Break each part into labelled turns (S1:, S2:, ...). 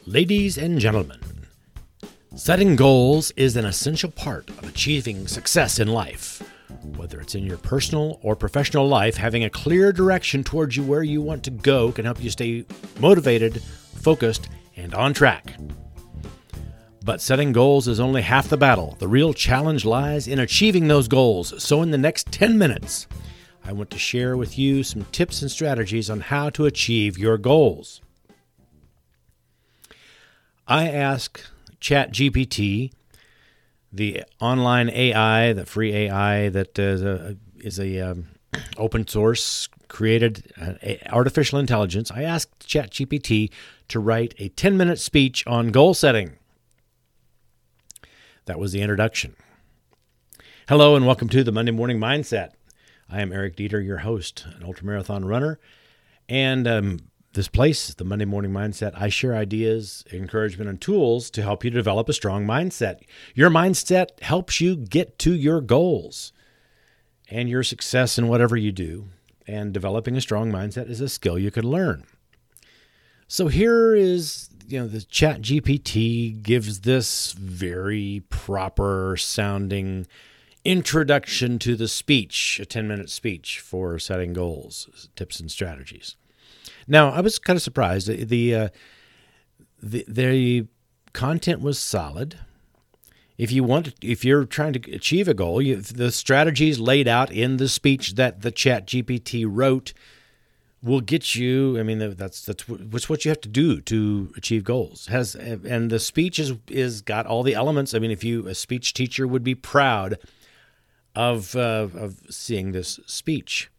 S1: Ladies and gentlemen, setting goals is an essential part of achieving success in life. Whether it's in your personal or professional life, having a clear direction towards you where you want to go can help you stay motivated, focused, and on track. But setting goals is only half the battle. The real challenge lies in achieving those goals. So in the next 10 minutes, I want to share with you some tips and strategies on how to achieve your goals. I ask ChatGPT, the online AI, the free AI that is a open source created artificial intelligence. I asked ChatGPT to write a 10-minute speech on goal setting. That was the introduction. Hello and welcome to the Monday Morning Mindset. I am Eric Dieter, your host, an ultramarathon runner, and this place, the Monday Morning Mindset, I share ideas, encouragement, and tools to help you develop a strong mindset. Your mindset helps you get to your goals and your success in whatever you do. And developing a strong mindset is a skill you can learn. So here is, the ChatGPT gives this very proper sounding introduction to the speech, a 10-minute speech for setting goals, tips and strategies. Now, I was kind of surprised. The content was solid. If you're trying to achieve a goal, the strategies laid out in the speech that the ChatGPT wrote will get you. I mean, that's what you have to do to achieve goals. And the speech is got all the elements. I mean, a speech teacher would be proud of seeing this speech.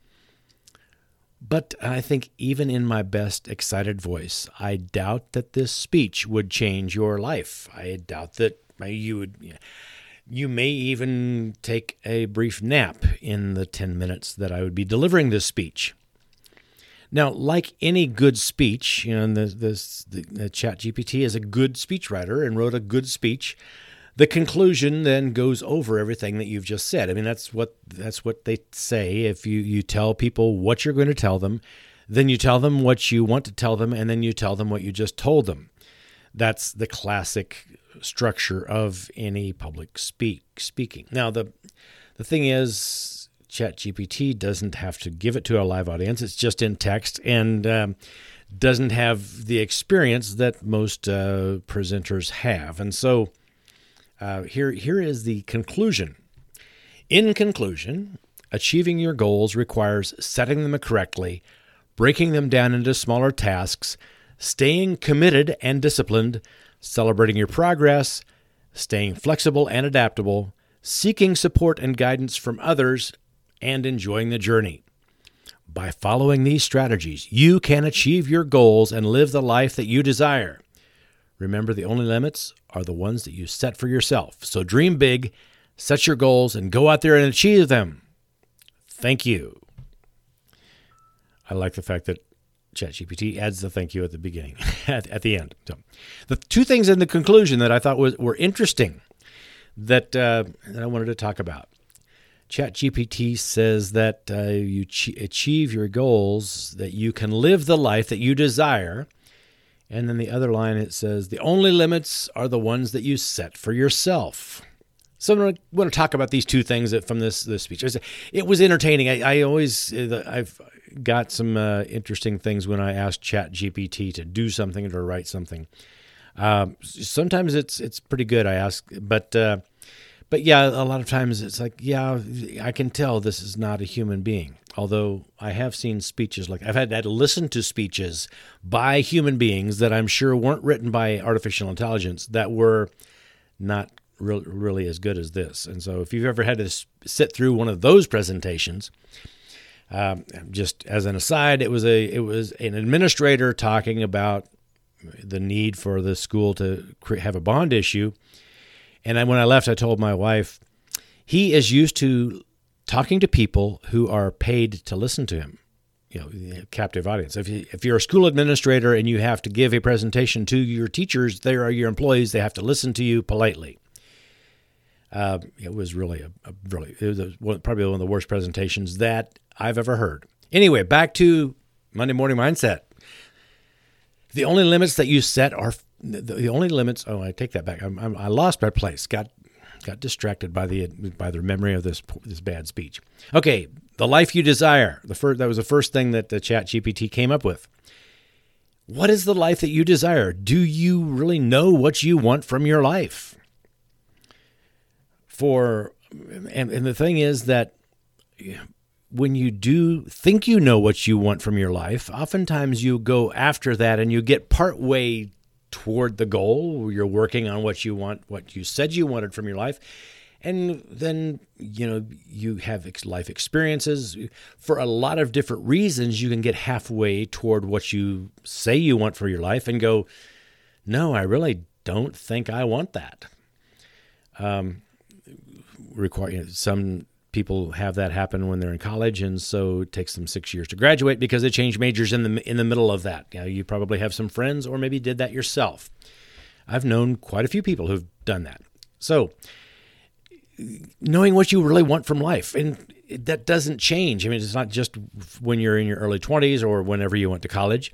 S1: But I think even in my best excited voice, I doubt that this speech would change your life. I doubt that you may even take a brief nap in the 10 minutes that I would be delivering this speech. Now, like any good speech, the ChatGPT is a good speechwriter and wrote a good speech. The conclusion then goes over everything that you've just said. I mean, that's what they say. If you tell people what you're going to tell them, then you tell them what you want to tell them, and then you tell them what you just told them. That's the classic structure of any public speaking. Now, the thing is, ChatGPT doesn't have to give it to a live audience. It's just in text and doesn't have the experience that most presenters have. And so here is the conclusion. In conclusion, achieving your goals requires setting them correctly, breaking them down into smaller tasks, staying committed and disciplined, celebrating your progress, staying flexible and adaptable, seeking support and guidance from others, and enjoying the journey. By following these strategies, you can achieve your goals and live the life that you desire. Remember, the only limits are the ones that you set for yourself. So dream big, set your goals, and go out there and achieve them. Thank you. I like the fact that ChatGPT adds the thank you at the beginning, at the end. So, the two things in the conclusion that I thought were interesting that I wanted to talk about. ChatGPT says that you achieve your goals, that you can live the life that you desire. And then the other line, it says, the only limits are the ones that you set for yourself. So I want to talk about these two things from this speech. It was entertaining. I've got some interesting things when I ask ChatGPT to do something or to write something. Sometimes it's pretty good, I ask. But yeah, a lot of times it's like, yeah, I can tell this is not a human being. Although I have seen speeches I've had to listen to speeches by human beings that I'm sure weren't written by artificial intelligence that were not really as good as this. And so if you've ever had to sit through one of those presentations, just as an aside, it was an administrator talking about the need for the school to have a bond issue. And when I left, I told my wife, he is used to talking to people who are paid to listen to him, captive audience. If you're a school administrator and you have to give a presentation to your teachers, they are your employees. They have to listen to you politely. It was really probably one of the worst presentations that I've ever heard. Anyway, back to Monday Morning Mindset. The only limits that you set are the only limits. Oh, I take that back. I lost my place. Got distracted by the memory of this bad speech. Okay, the life you desire. That was the first thing that the ChatGPT came up with. What is the life that you desire? Do you really know what you want from your life? And the thing is that when you do think you know what you want from your life, oftentimes you go after that and you get part way toward the goal. You're working on what you want, what you said you wanted from your life. And then, you have life experiences. For a lot of different reasons, you can get halfway toward what you say you want for your life and go, no, I really don't think I want that. Some people have that happen when they're in college, and so it takes them 6 years to graduate because they change majors in the middle of that. You probably have some friends or maybe did that yourself. I've known quite a few people who've done that. So knowing what you really want from life, and that doesn't change. I mean, it's not just when you're in your early 20s or whenever you went to college.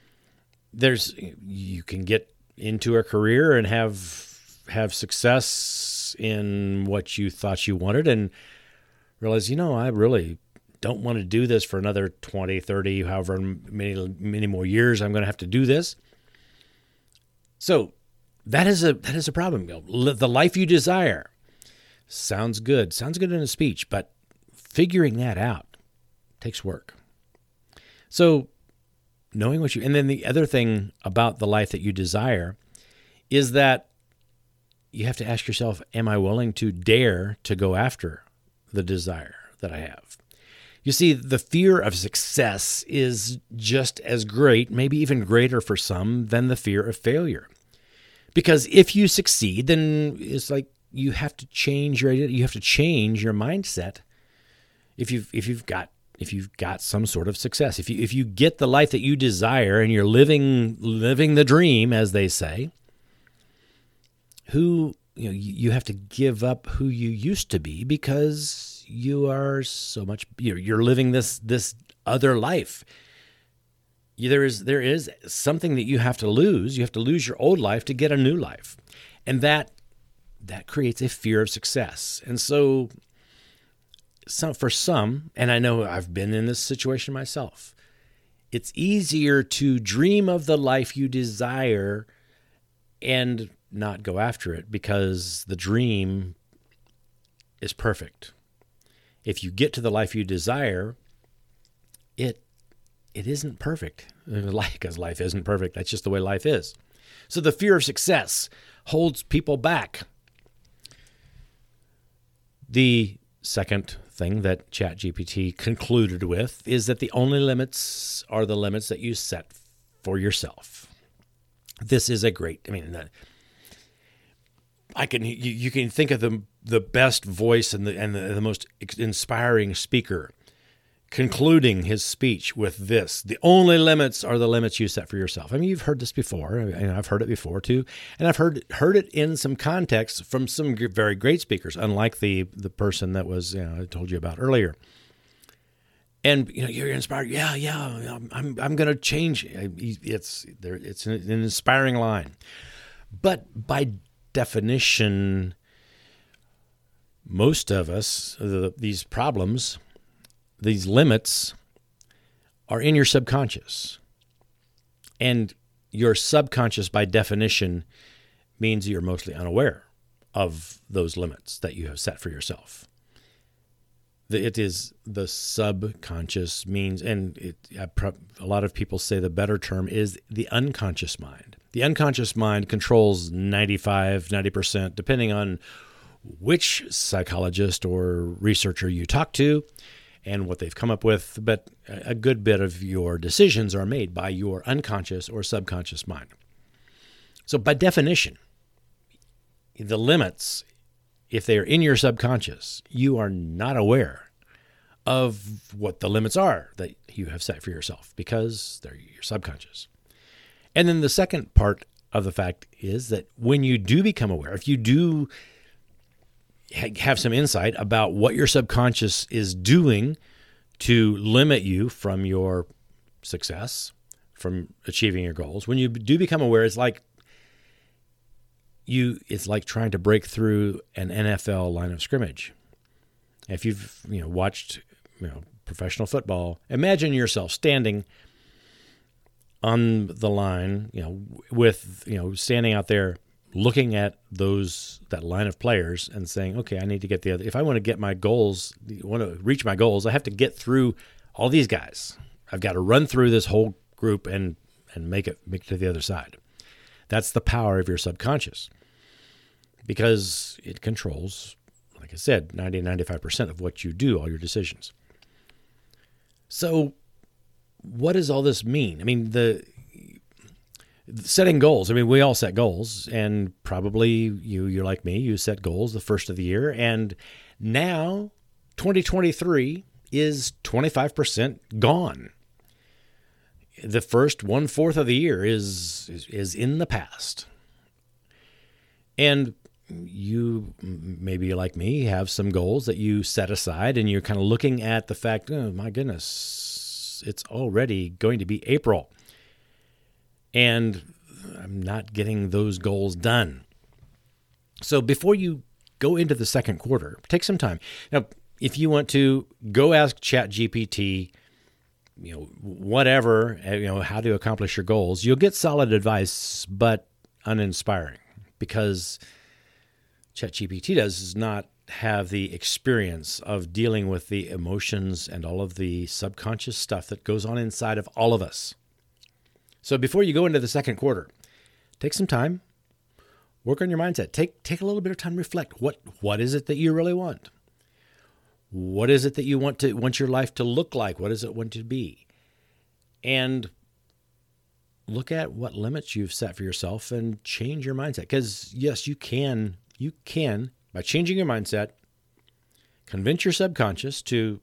S1: You can get into a career and have success in what you thought you wanted and realize, I really don't want to do this for another 20, 30, however many more years I'm going to have to do this. So that is a problem. The life you desire sounds good in a speech, but figuring that out takes work. So knowing and then the other thing about the life that you desire is that you have to ask yourself, am I willing to dare to go after the desire that I have? You see, the fear of success is just as great, maybe even greater for some, than the fear of failure. Because if you succeed, then it's like you have to change your idea. You have to change your mindset. If you've got some sort of success, if you get the life that you desire and you're living the dream, as they say, you have to give up who you used to be because you are so much. You're living this other life. There is something that you have to lose. You have to lose your old life to get a new life, and that creates a fear of success. And so for some, and I know I've been in this situation myself, it's easier to dream of the life you desire and not go after it because the dream is perfect. If you get to the life you desire, it isn't perfect, because life isn't perfect. That's just the way life is. So the fear of success holds people back. The second thing that ChatGPT concluded with is that the only limits are the limits that you set for yourself. This is a great, you can think of the best voice and the most inspiring speaker concluding his speech with this: the only limits are the limits you set for yourself. You've heard this before, and I've heard it before too, and I've heard it in some contexts from some very great speakers, unlike the person that was I told you about earlier. And you're inspired. Yeah, I'm going to change. It's an inspiring line, but by definition, most of us, these problems, these limits, are in your subconscious. And your subconscious, by definition, means you're mostly unaware of those limits that you have set for yourself. It is the subconscious means, and a lot of people say the better term is the unconscious mind. The unconscious mind controls 90%, depending on which psychologist or researcher you talk to and what they've come up with, but a good bit of your decisions are made by your unconscious or subconscious mind. So by definition, the limits, if they are in your subconscious, you are not aware of what the limits are that you have set for yourself because they're your subconscious. And then the second part of the fact is that when you do become aware, if you do have some insight about what your subconscious is doing to limit you from your success, from achieving your goals. When you do become aware, it's like trying to break through an NFL line of scrimmage. If you've watched professional football, imagine yourself standing on the line, with standing out there looking at that line of players and saying, okay, I need to get the other. If I want to get my goals, want to reach my goals, I have to get through all these guys. I've got to run through this whole group and make it to the other side. That's the power of your subconscious, because it controls, like I said, 95% of what you do, all your decisions. So what does all this mean? I mean, the setting goals. I mean, we all set goals, and probably you're like me, you set goals the first of the year, and now 2023 is 25% gone. The first 1/4 of the year is in the past. And you, maybe like me, have some goals that you set aside, and you're kind of looking at the fact, oh my goodness, it's already going to be April, and I'm not getting those goals done. So before you go into the second quarter, take some time. Now, if you want to, go ask ChatGPT, whatever, how to accomplish your goals. You'll get solid advice, but uninspiring, because ChatGPT does not have the experience of dealing with the emotions and all of the subconscious stuff that goes on inside of all of us. So before you go into the second quarter, take some time, work on your mindset. Take a little bit of time to reflect. What is it that you really want? What is it that you want your life to look like? What does it want to be? And look at what limits you've set for yourself and change your mindset. Because yes, you can, by changing your mindset, convince your subconscious to,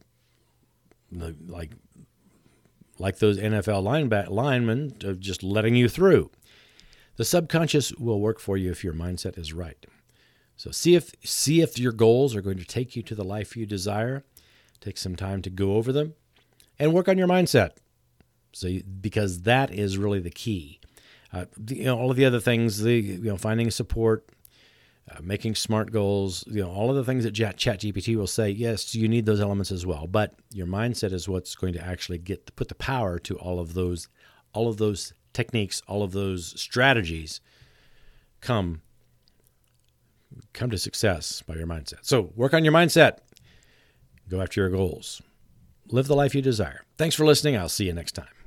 S1: like those NFL linemen, of just letting you through. The subconscious will work for you if your mindset is right. So see if your goals are going to take you to the life you desire. Take some time to go over them and work on your mindset. Because that is really the key. All of the other things, finding support, making smart goals, all of the things that ChatGPT will say, yes, you need those elements as well. But your mindset is what's going to actually put the power to all of those techniques, all of those strategies come to success by your mindset. So work on your mindset. Go after your goals. Live the life you desire. Thanks for listening. I'll see you next time.